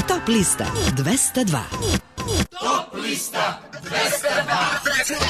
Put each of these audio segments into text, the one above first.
Top lista 202. Top lista 202.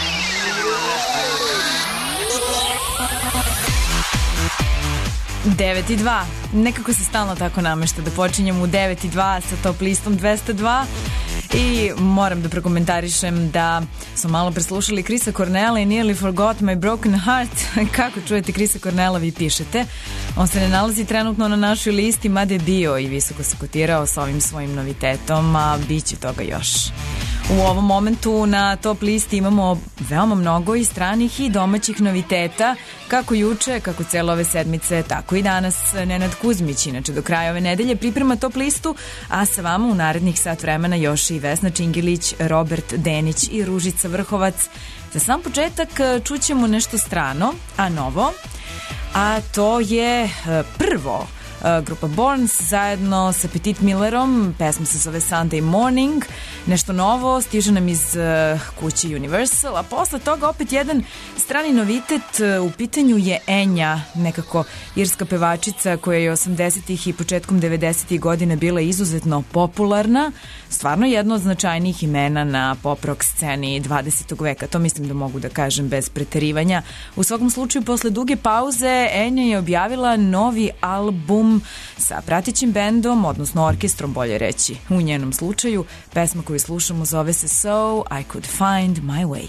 Devet i 2. Nekako se stalno tako namešta da počinjemo u 9 i 2 sa Top listom 202. I moram da prokomentarišem da smo malo preslušali Chrisa Cornella i Nearly Forgot My Broken Heart. Kako čujete Chrisa Cornella vi pišete. On se ne nalazi trenutno na našoj listi, mada je bio i visoko se kotirao sa ovim svojim novitetom, a bit će toga još. U ovom momentu na top listi imamo veoma mnogo i stranih i domaćih noviteta, kako juče, kako cele ove sedmice, tako i danas. Nenad Kuzmić, inače do kraja ove nedelje, priprema top listu, a sa vama u narednih sat vremena još i Vesna Čingilić, Robert Denić i Ružica Vrhovac. Za sam početak čućemo nešto strano, a novo, a to je prvo grupa Borns zajedno sa Petit Millerom, pesma se zove Sunday Morning, nešto novo, stiže nam iz kuće Universal, a posle toga opet jedan strani novitet, u pitanju je Enja, nekako irska pevačica koja je 80-ih i početkom 90-ih godina bila izuzetno popularna, stvarno jedno od značajnijih imena na pop rock sceni 20. veka, to mislim da mogu da kažem bez preterivanja. U svakom slučaju, posle duge pauze, Enja je objavila novi album sa pratećim bendom, odnosno orkestrom, bolje reći. U njenom slučaju, pesma koju slušamo zove se So I Could Find My Way.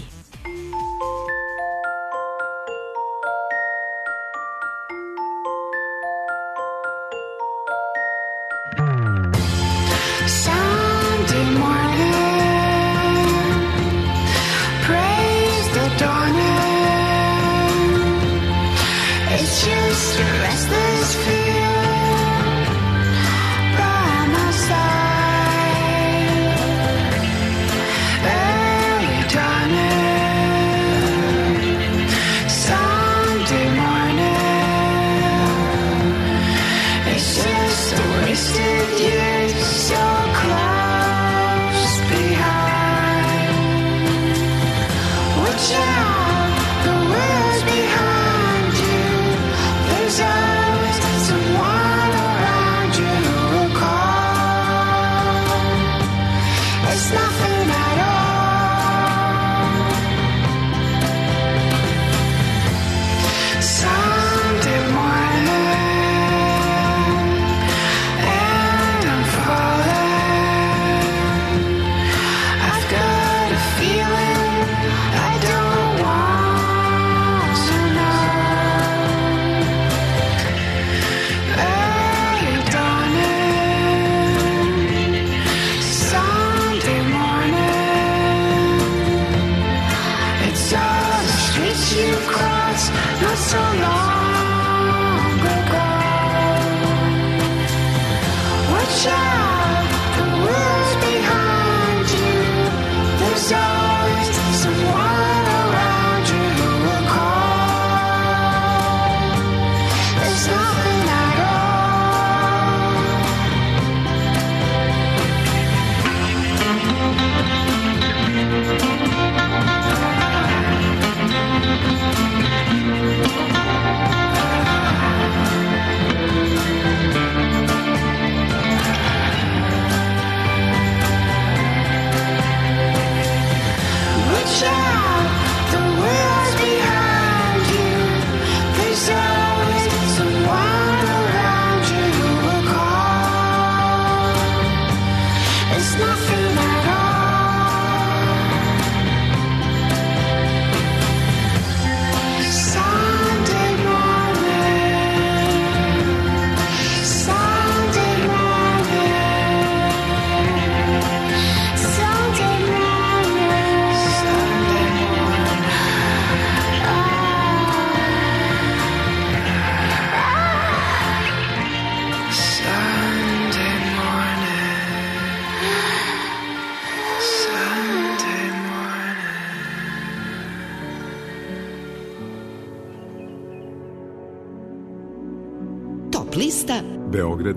lista Beograd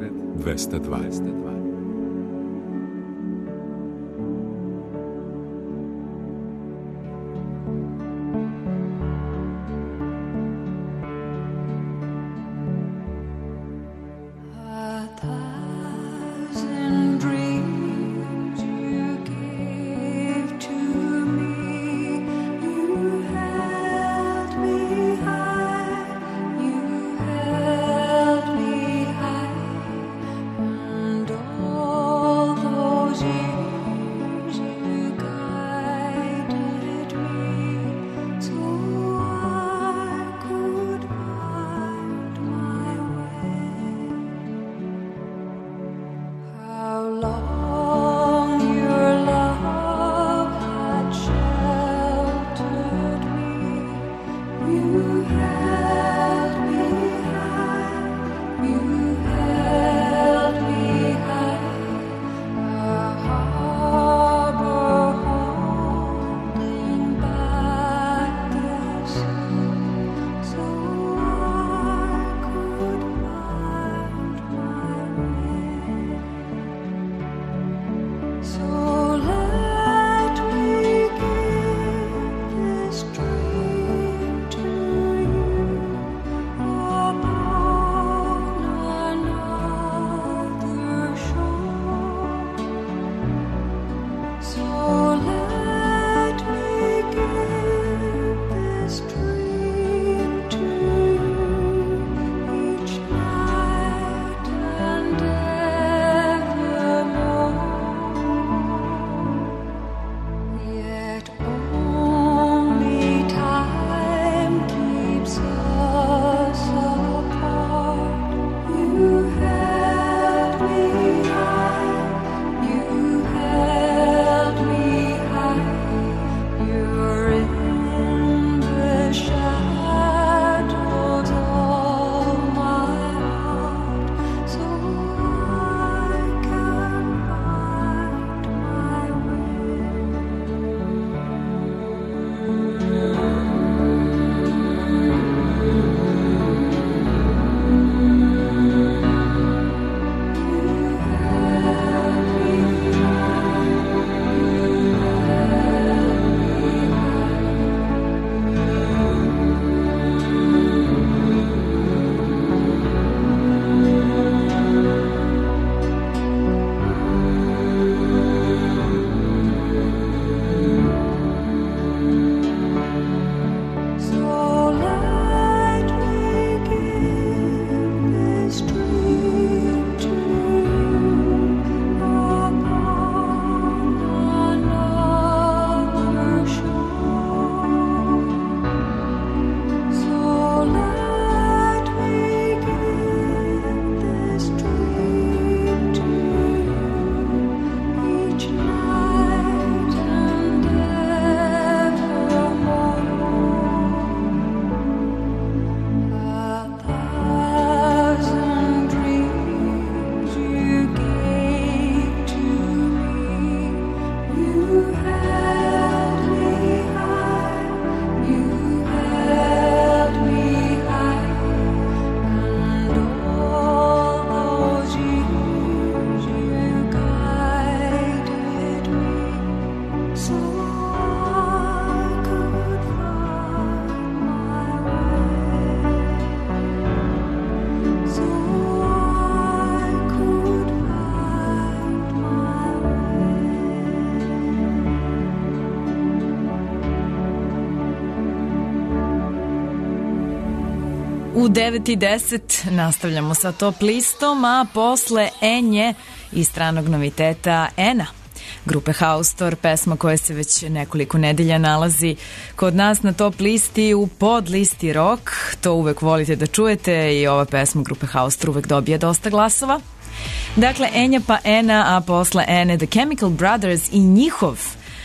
202. Dreams U 9:10 nastavljamo sa top listom, a posle Enje i stranog noviteta Ena grupe Haustor, pesma koja se već nekoliko nedelja nalazi kod nas na top listi u podlisti rock. To uvek volite da čujete i ova pesma grupe Haustor uvek dobije dosta glasova. Dakle, Enja pa Ena, a posle Ene The Chemical Brothers i njihov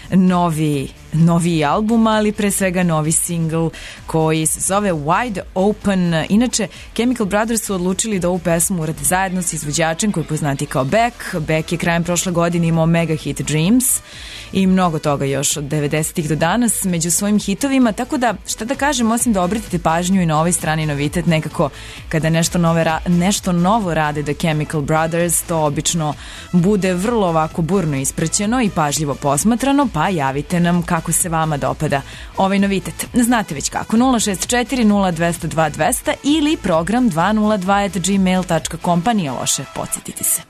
novi album, ali pre svega novi single koji se zove Wide Open. Inače, Chemical Brothers su odlučili da ovu pesmu urade zajedno s izvođačem koji je poznati kao Beck. Beck je krajem prošle godine imao mega hit Dreams i mnogo toga još od 90-ih do danas među svojim hitovima, tako da šta da kažem, osim da obratite pažnju i na ovoj strani novitet, nekako kada nešto novo rade The Chemical Brothers, to obično bude vrlo ovako burno ispraćeno i pažljivo posmatrano, pa javite nam kako se vama dopada ovaj novitet. Znate već kako, 064 0202 200 ili program 202@gmail.com, pa nije loše podsjetiti se.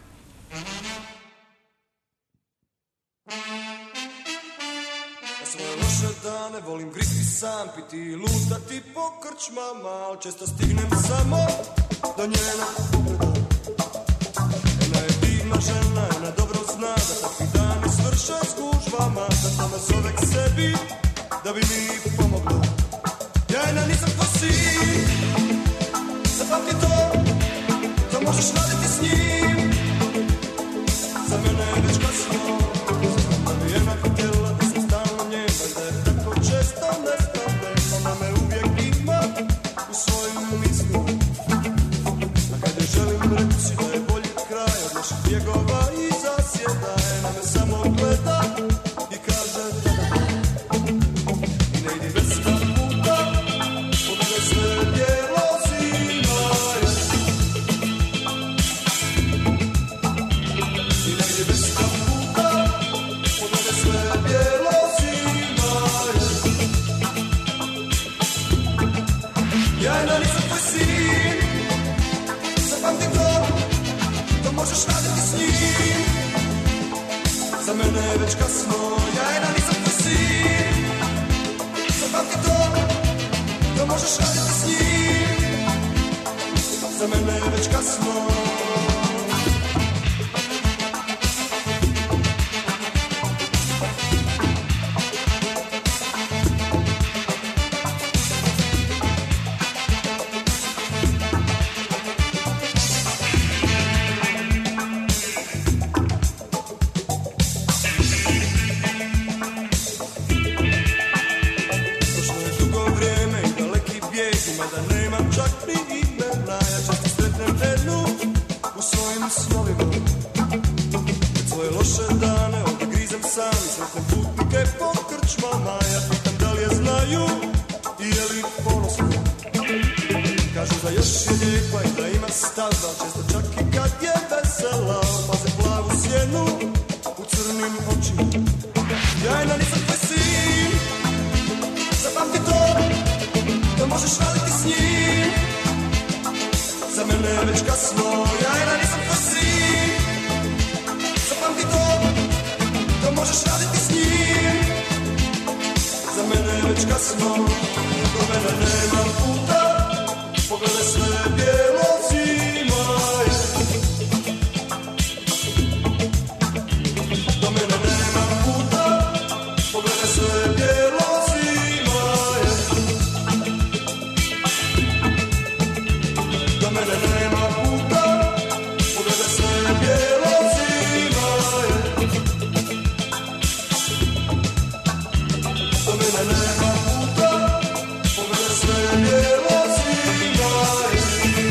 Dane volim griti sam, piti i lutati po krčmama, al često stignem samo do njenog pogleda. Ona je divna žena, ona dobro zna da takvi dani svrše s gužvama, zato me zove k sebi da bi mi pomogla. Ja jedna nisam tvoj sin, zapamti to možeš raditi s njim. Za mene je već kasno, da bi jedna htjela da sam stalno njema i da je tako često nestane. Ona me uvijek ima u svojim mislima, a kad je želim reći da je bolji kraj od naših bjegova i zasjeda, ona me samo gleda i kaže da. I ne idi bez puta, pogledaj sve bijelo zima je. I ne idi bez puta, pogledaj sve bijelo zima je. Ja jedna nisam tvoj sin, zapamti to možeš raditi s njim. Za mene je već kasno, ja jedna nisam tvoj sin, zapamti to možeš raditi s njim. Za mene je već kasno. Prošlo je dugo vrijeme i daleki bijeg, mada nemam čak ni imena. Ja često sretnem jednu u svojim snovima. Kad svoje loše dane ovdje grizem sam i sretnem putnike po krčmama. Ja pitam da li je znaju i je li ponosno. Kažu da još je lijepa i da ima stav, da često čak i kad je vesela opaze plavu sjenu u crnim očima. Ja jedna nisam tvoj sin, zapamti to možeš raditi s njim. Za mene je već kasno, ja jedna nisam tvoj sin, zapamti to možeš raditi s njim. Za mene je već kasno, do mene nema puta, pogledaj sve bijelo zima je. Do mene nema puta, pogledaj sve bijelo zima je. Do mene nema puta, pogledaj sve bijelo zima je. Do mene nema puta, pogledaj sve bijelo zima je.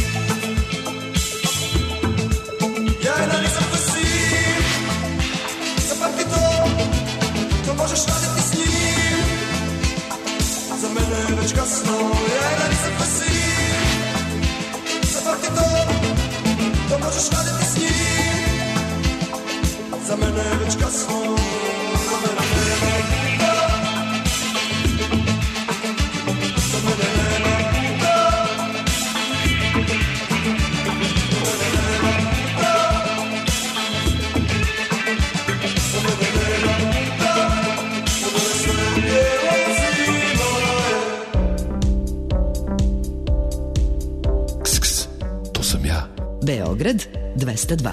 Ja jedna nisam tvoj sin, zapamti to možeš raditi s njim. Za mene je već kasno, ja jedna nisam tvoj sin, zapamti to možeš raditi s njim. Za mene je već kasno, do mene nema puta, do mene nema puta, do mene nema puta, do mene nema puta, pogledaj sve bijelo zima je. Beograd 202.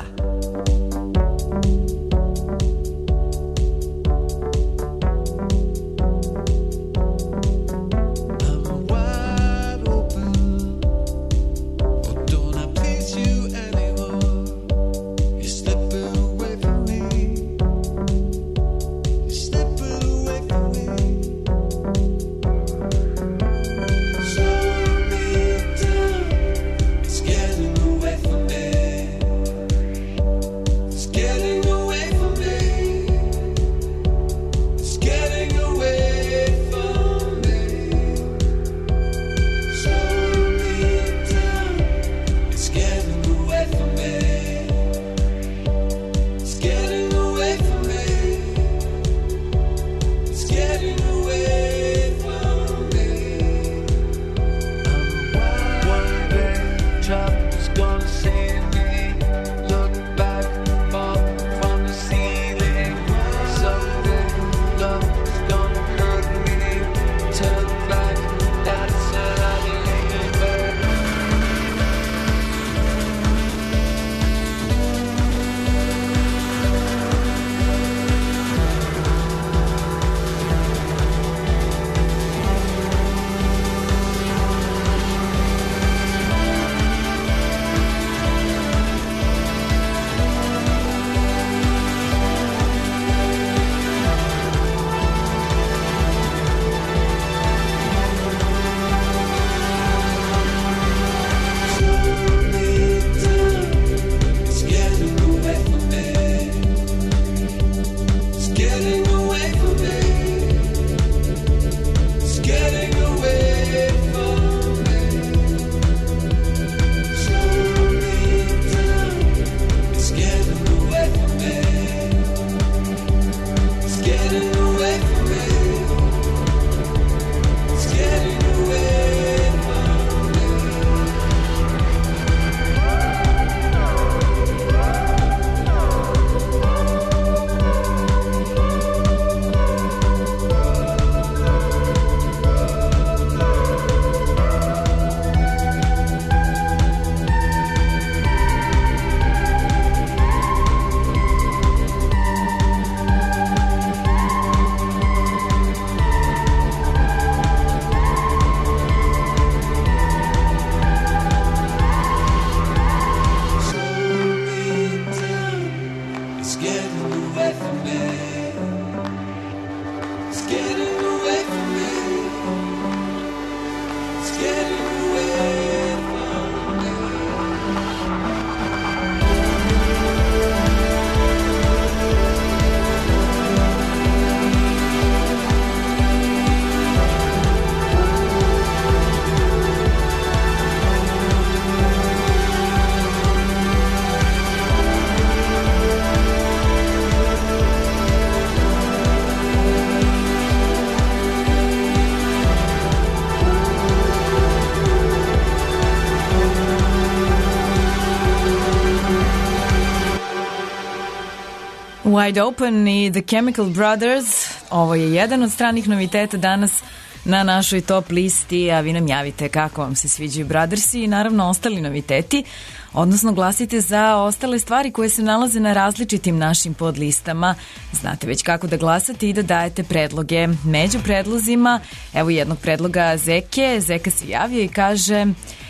Wide Open i The Chemical Brothers. Ovo je jedan od stranih noviteta danas na našoj top listi, a vi nam javite kako vam se sviđaju Brothersi i naravno ostali noviteti, odnosno glasite za ostale stvari koje se nalaze na različitim našim podlistama. Znate već kako da glasate i da dajete predloge. Među predlozima, evo jednog predloga Zeke. Zeka se javio i kaže...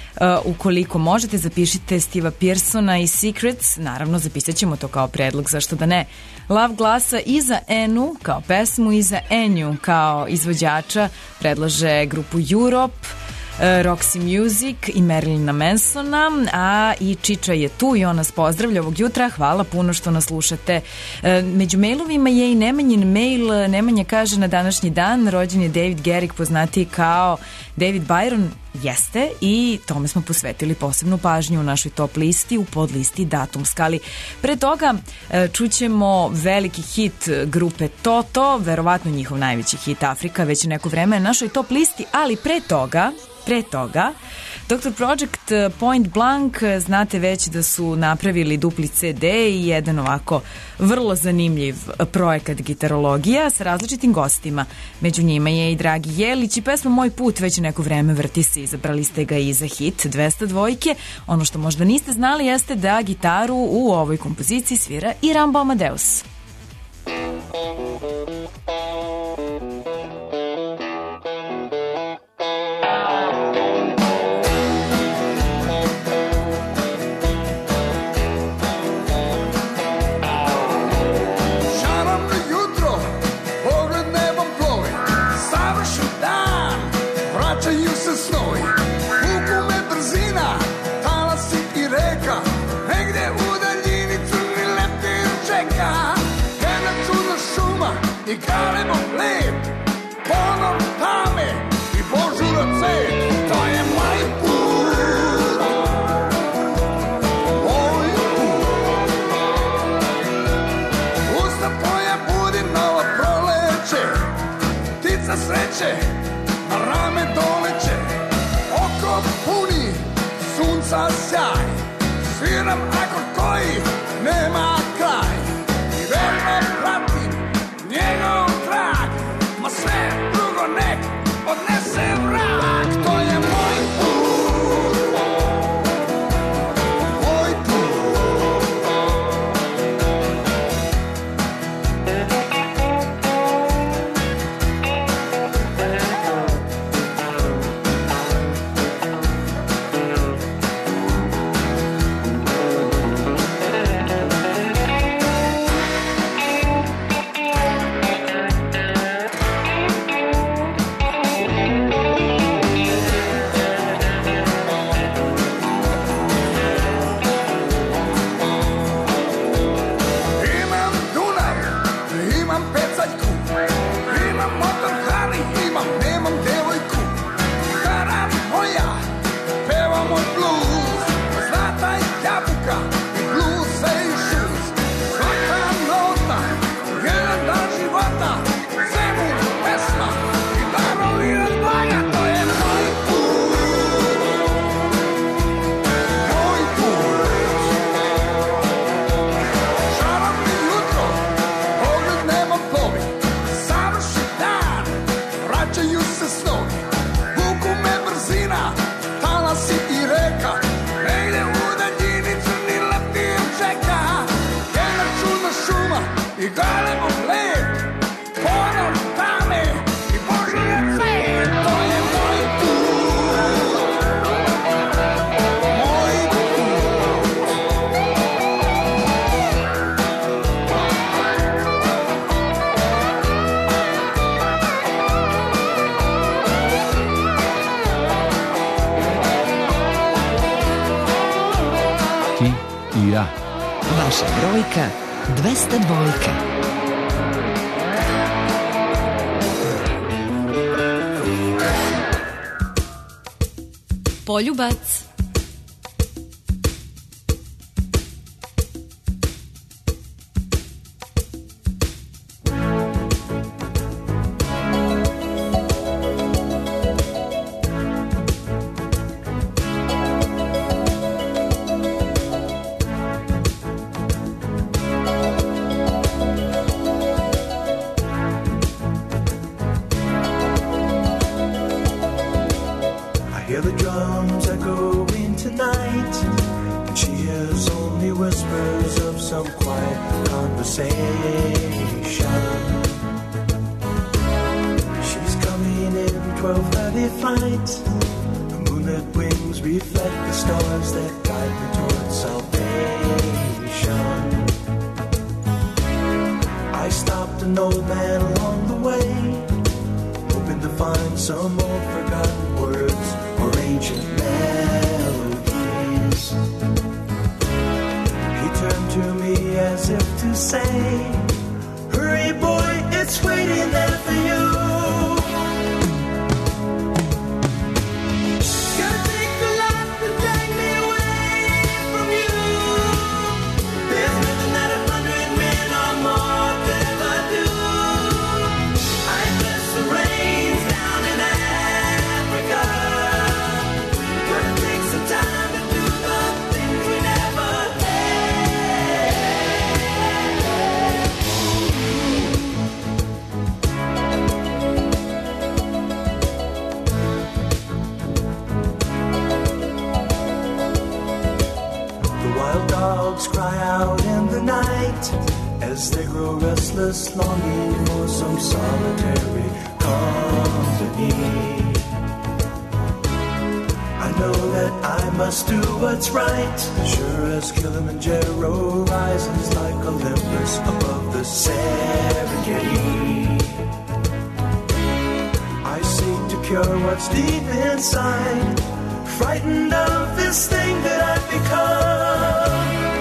ukoliko možete, zapišite Steve'a Pearsona i Secrets, naravno zapisat ćemo to kao predlog, zašto da ne. Lav glasa i za Enu kao pesmu i za Enju kao izvođača predlaže grupu Europe, Roxy Music i Marilyna Mansona, a i Čiča je tu i on nas pozdravlja ovog jutra. Hvala puno što nas slušate. Među mailovima je i Nemanjin mail. Nemanja kaže: na današnji dan rođen je David Garrick, poznatiji kao David Byron. Jeste, i tome smo posvetili posebnu pažnju u našoj top listi, u podlisti datumska. Ali pre toga čućemo veliki hit grupe Toto, verovatno njihov najveći hit Afrika, već neko vreme na našoj top listi, ali pre toga Dr. Project Point Blank, znate već da su napravili dupli CD i jedan ovako vrlo zanimljiv projekat gitarologija sa različitim gostima. Među njima je i Dragi Jelić i pesma Moj put već neko vreme vrti se, izabrali ste ga i za hit 202. Ono što možda niste znali jeste da gitaru u ovoj kompoziciji svira i Rambo Amadeus. I kalemo lep, ponor tame i božura cet, to je moj put, moj put. Usta tvoja budi novo proleće, ptica sreće na rame doleće, oko puni sunca sjaj, sviram akord koji nema kraj i verno pratim njegov trag, ma sve drugo nek odnese vrag, to je moj put, moj put. Vaša brojka 202. Poljubac. grow restless, longing for some solitary company. I know that I must do what's right, sure as Kilimanjaro rises like Olympus above the Serengeti. I seek to cure what's deep inside, frightened of this thing that I've become.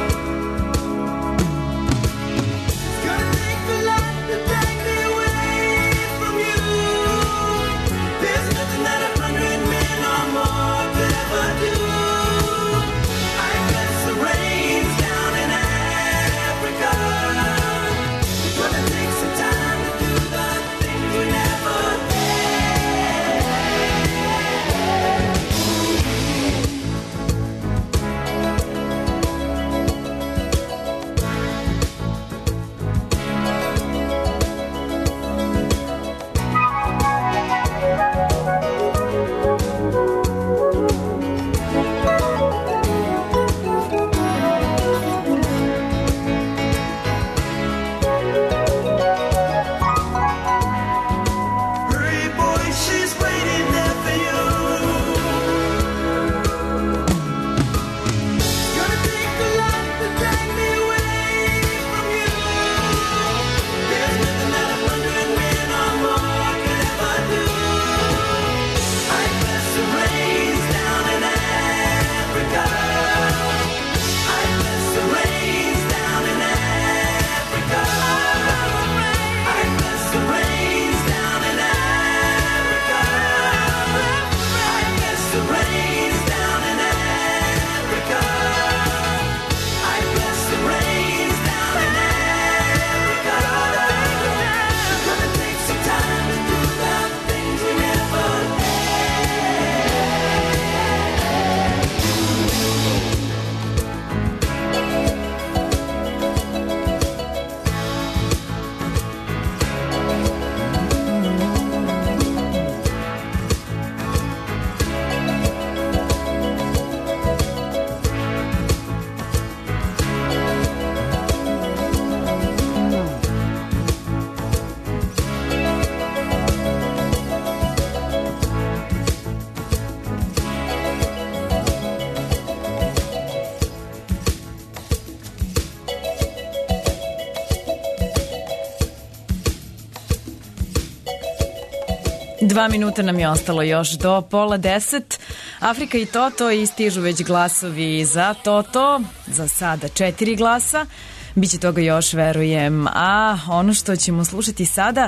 Dva minuta nam je ostalo još do 9:30. Afrika i Toto i stižu već glasovi za Toto. Za sada 4 glasa. Biće toga još, verujem. A ono što ćemo slušati sada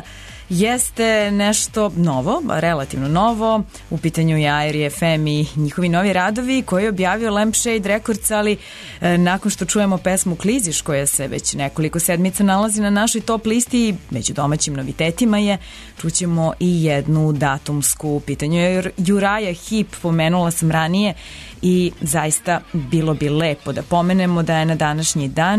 jeste nešto novo, relativno novo. U pitanju je Airi FM i njihovi novi radovi koje je objavio Lampshade Records, ali nakon što čujemo pesmu Kliziš koja se već nekoliko sedmica nalazi na našoj top listi i među domaćim novitetima je, čućemo i jednu datumsku. U pitanju je Uriah Heep, pomenula sam ranije, i zaista bilo bi lepo da pomenemo da je na današnji dan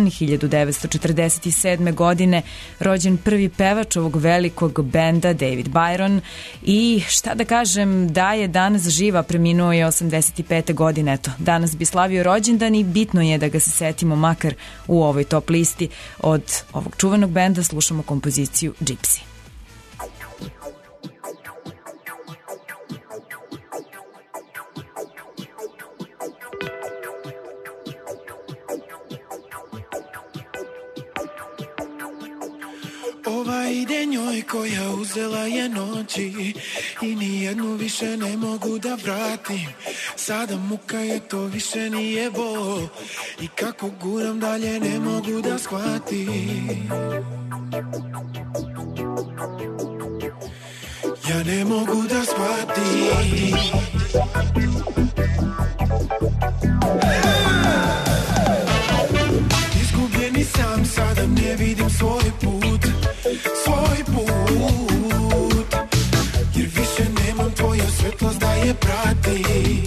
1947. godine rođen prvi pevač ovog velikog benda David Byron i šta da kažem, da je danas živa, preminuo je 85. godine. Eto, danas bi slavio rođendan i bitno je da ga se setimo makar u ovoj top listi. Od ovog čuvenog benda slušamo kompoziciju Gypsy. Ova ide njoj koja uzela je noći i nijednu više ne mogu da vratim. Sada muka je, to više nije bol i kako guram dalje ne mogu da shvatim. Ja ne mogu da shvatim. Izgubljeni sam, sada ne vidim svoj put, svoj put, jer više nemam tvoju svetlost da je prati.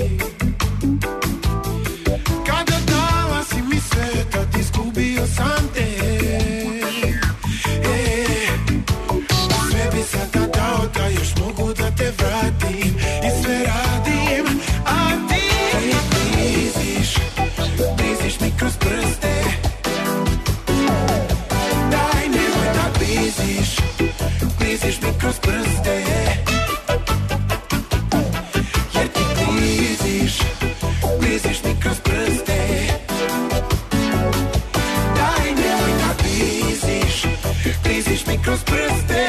Kada dala si mi sve, tad izgubio sam te. Sve bi sada dao da još mogu da te vratim i sve radim, a ti bliziš mi kroz prste. Daj, ne kliziš mi kroz prste, jer ti kliziš mi kroz prste. Daj nemoj da kliziš mi kroz prste.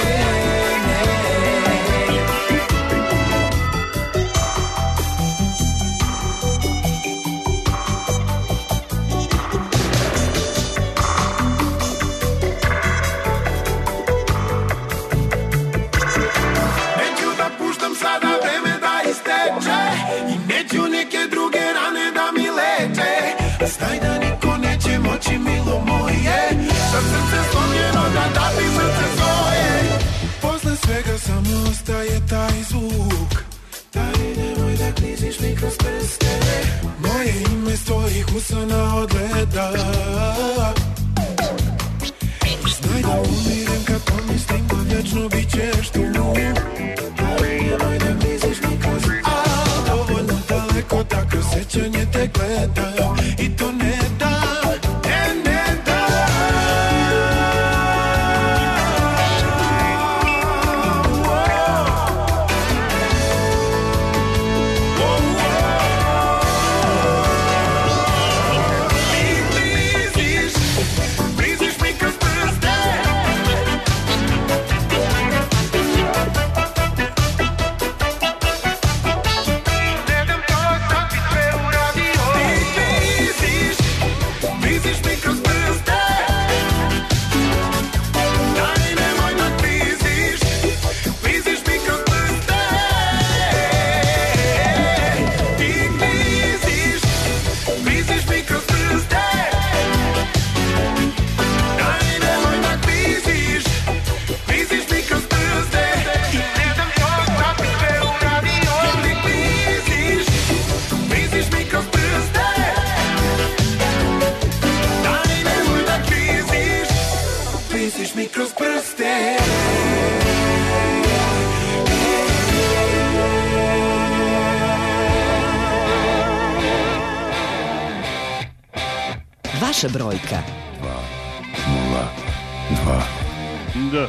Znaj da niko neće moći, milo moje, sa srce slomljeno da dapi srce svoje. Posle svega samo ostaje taj zvuk. Daj nemoj da kliziš mi kroz prste. Moje ime s tvojih usana odgleda. Znaj da umirem kad pomislim da vječno bit ćeš tu. Daj nemoj da kliziš mi kroz prste. Dovoljno daleko da kroz sećanje te gledam. I to ne da, ne da. Bliziš mi kroz prste. Ne dam to da ti sve uradio. Kliziš mi kroz prste. Daj nemoj da kliziš mi kroz prste. Ti kliziš mi kroz prste. Daj nemoj da kliziš mi kroz prste. I ne dam to da ti sve uradio. Ti kliziš mi kroz prste. Kliziš mi kroz prste. Vaša brojka. 202. Da.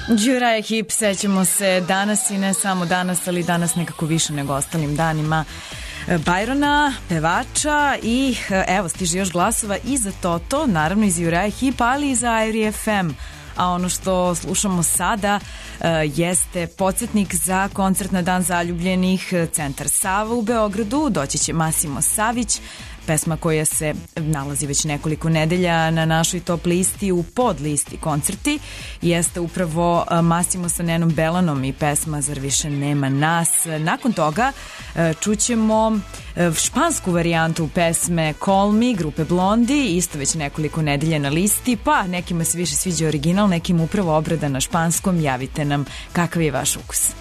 Uriah Heep, sećamo se danas i ne samo danas, ali danas nekako više nego ostalim danima Byrona, pevača i evo stiže još glasova i za Toto, naravno i za Uriah Heep, ali i za Airi FM. A ono što slušamo sada jeste podsjetnik za koncert na Dan zaljubljenih Centar Sava u Beogradu. Doći će Massimo Savić, pesma koja se nalazi već nekoliko nedelja na našoj top listi u podlisti koncerti. Jeste upravo Massimo sa Nenom Belanom i pesma Zar više nema nas. Nakon toga čućemo špansku varijantu pesme Call Me grupe Blondi, isto već nekoliko nedelja na listi, pa nekima se više sviđa original, nekim upravo obrada na španskom. Javite nam kakav je vaš ukus.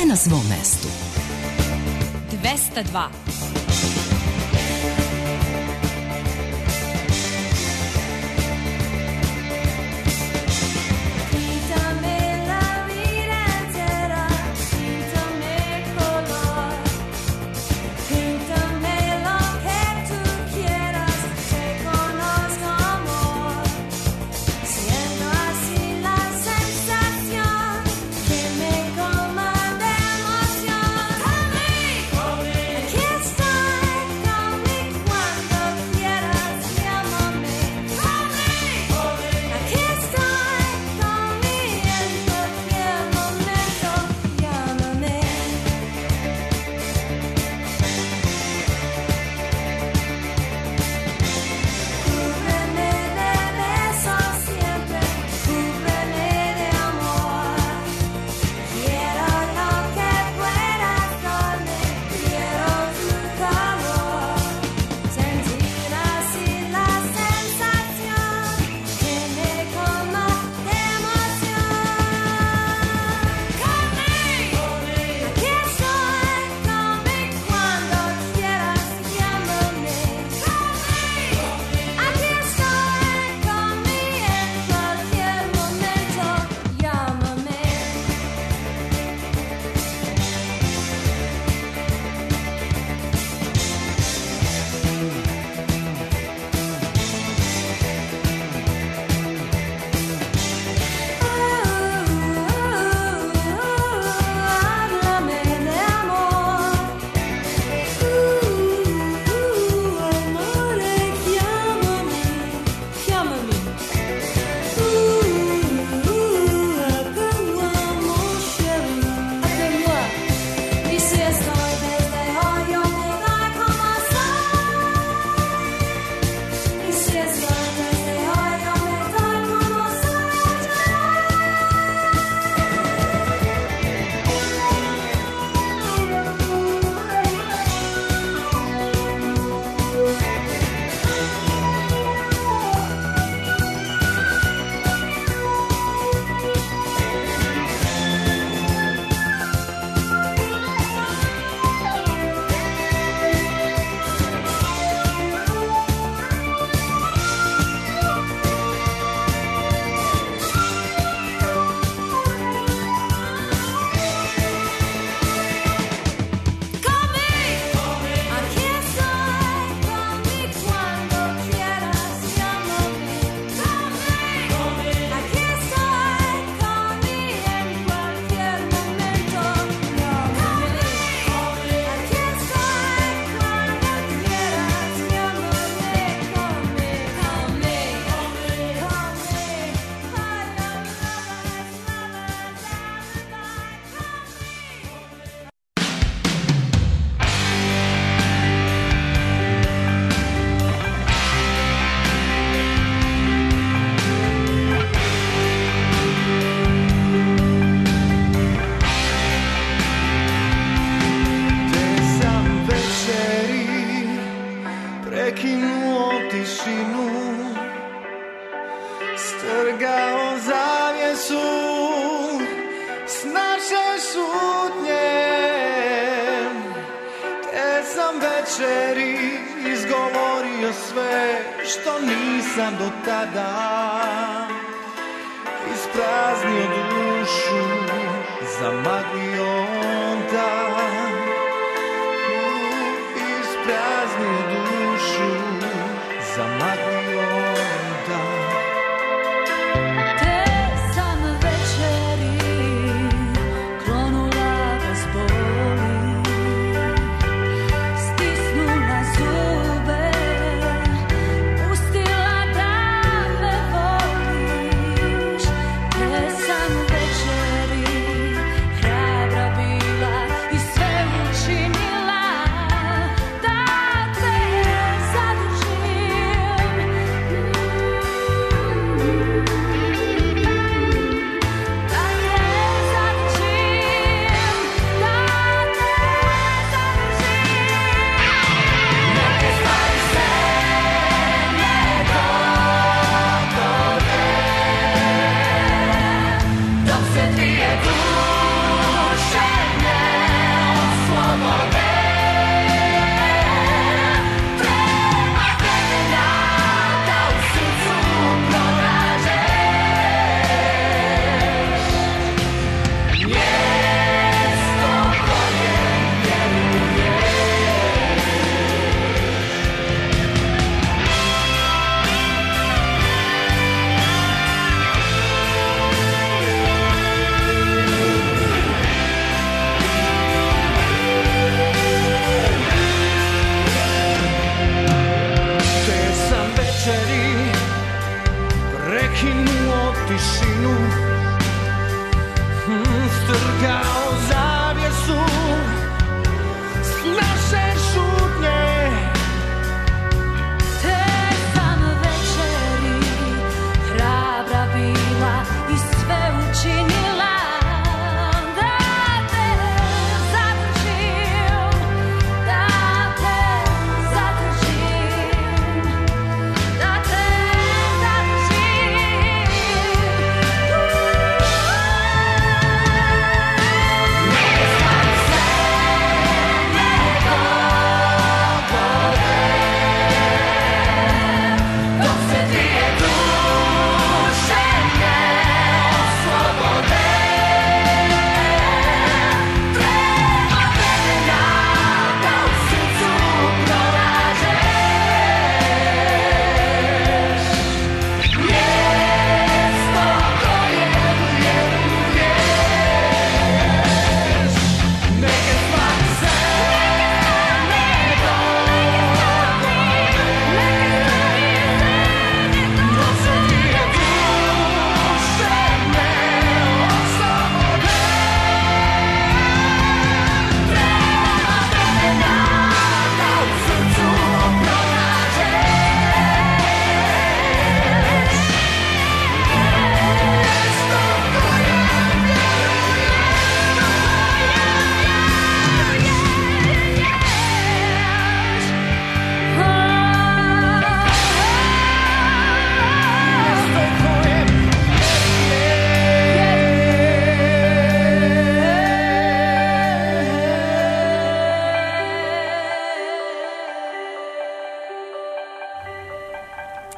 sve na svom mestu. 202. Hrabra bi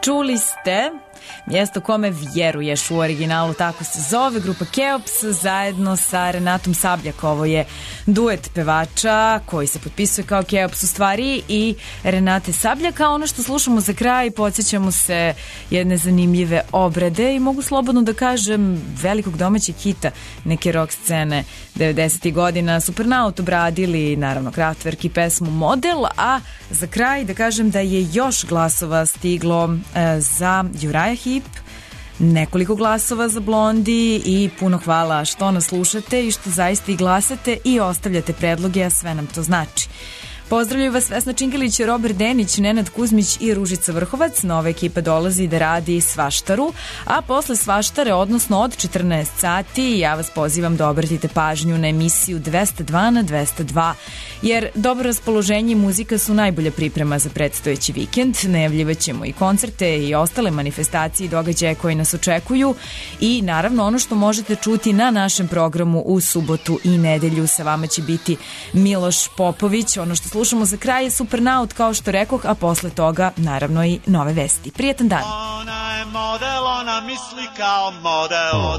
Čuli ste mjesto kome vjeruješ u originalu, tako se zove grupa Keops zajedno sa Renatom Sabljak. Ovo je duet pevača koji se potpisuje kao Keops u stvari i Renate Sabljak. A ono što slušamo za kraj, podsjećamo se jedne zanimljive obrade i mogu slobodno da kažem velikog domaćeg hita neke rock scene 90. godina. Supernaut obradili naravno Kraftwerk i pesmu Model, a za kraj da kažem da je još glasova stiglo za Uriah Heep, nekoliko glasova za Blondie i puno hvala što nas slušate i što zaista i glasate i ostavljate predloge, a sve nam to znači. Pozdravljaju vas Vesna Činkelić, Robert Denić, Nenad Kuzmić i Ružica Vrhovac. Nova ekipa dolazi da radi Svaštaru, a posle Svaštare, odnosno od 14 sati, ja vas pozivam da obratite pažnju na emisiju 202 na 202, jer dobro raspoloženje i muzika su najbolja priprema za predstojeći vikend. Najavljivaćemo i koncerte i ostale manifestacije i događaje koji nas očekuju i naravno ono što možete čuti na našem programu u subotu i nedelju. Sa vama će biti Miloš Popović. Ono što slušamo za kraj je Supernaut, kao što rekoh, a posle toga naravno i nove vesti. Prijetan dan. Ona je model, ona misli kao model.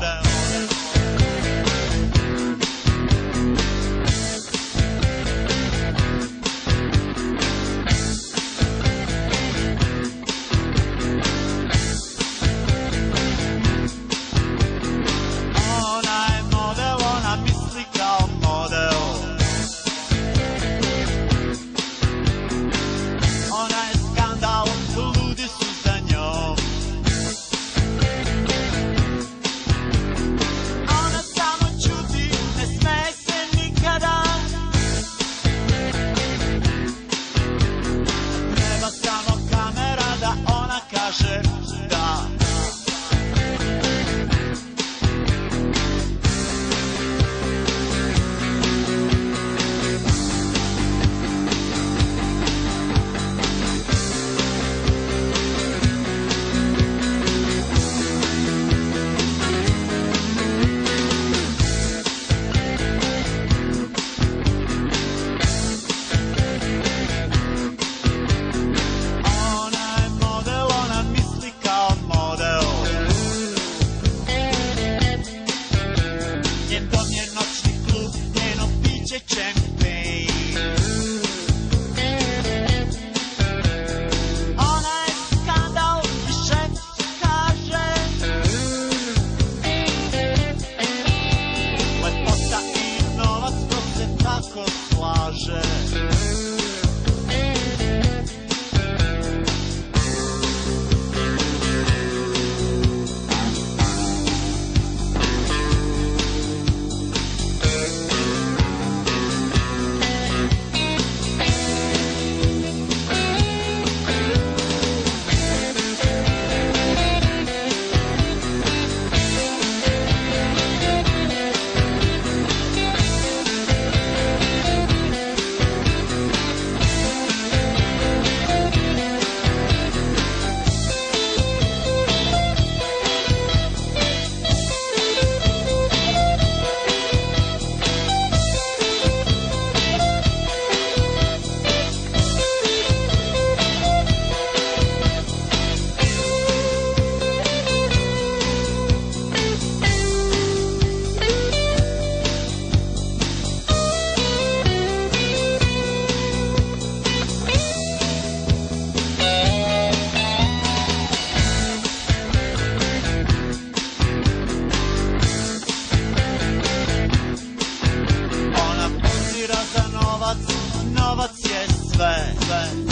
novac je sve.